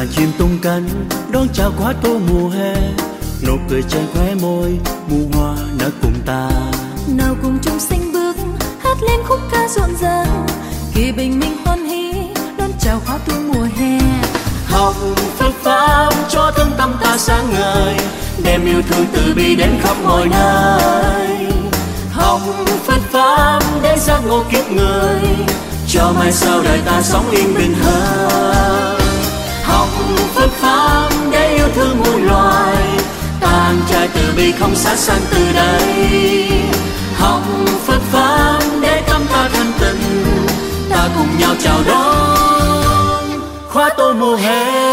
đàn chim tung cánh đón chào khóa tô mùa hè, nụ cười trên khóe môi muôn hoa nở cùng ta. Nào cùng chung sinh bước hát lên khúc ca rộn ràng, kỳ bình minh hoan hỉ đón chào khóa tô mùa hè. Học Phật pháp cho thân tâm ta sáng ngời, đem yêu thương từ bi đến khắp mọi nơi. Học Phật pháp để giác ngộ kiếp người, cho mai sau đời ta sống yên bình hơn. Học Phật pháp để yêu thương muôn loài, tàn trai từ bi không sát sanh từ đây. Học Phật pháp để tâm ta thanh tịnh, ta cùng nhau chào đón khóa tô mùa hè.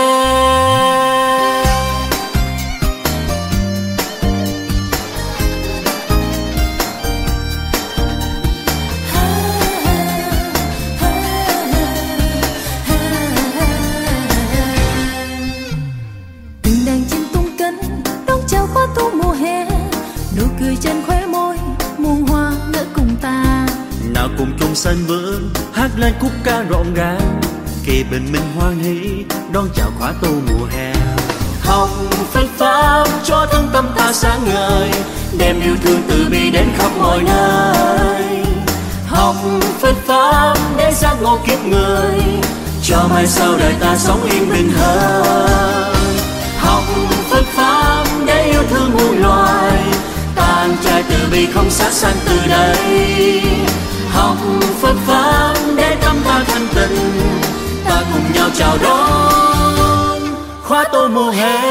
Trên khóe môi muôn hoa nở cùng ta. Nào cùng chung sân vững hát lên khúc ca rộn ràng, kỳ bình minh hoan hỷ đón chào khóa tô mùa hè. Học Phật pháp cho thân tâm ta sáng ngời, đem yêu thương từ bi đến khắp mọi nơi. Học Phật pháp để giác ngộ kiếp người, cho mai sau đời ta sống yên bình hơn. Học Phật pháp để yêu thương muôn loài, tàn trai từ bi không sát sanh từ đây. Học Phật pháp để tâm ta thanh tịnh, ta cùng nhau chào đón khóa tô mùa hè.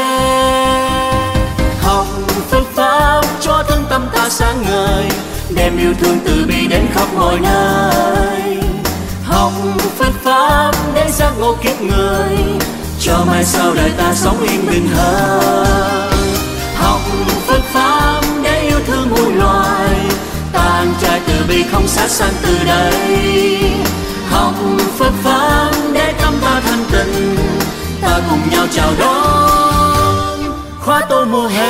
Học Phật pháp cho thân tâm ta sáng ngời, đem yêu thương từ bi đến khắp mọi nơi. Học Phật pháp để giác ngộ kiếp người, cho mai sau đời ta sống yên bình hơn. Học Phật pháp để yêu thương muôn loài, tàn trai từ bi không sát sanh từ đây. Học Phật pháp để tâm ta thanh tịnh, ta cùng nhau chào đón khóa tô mùa hè.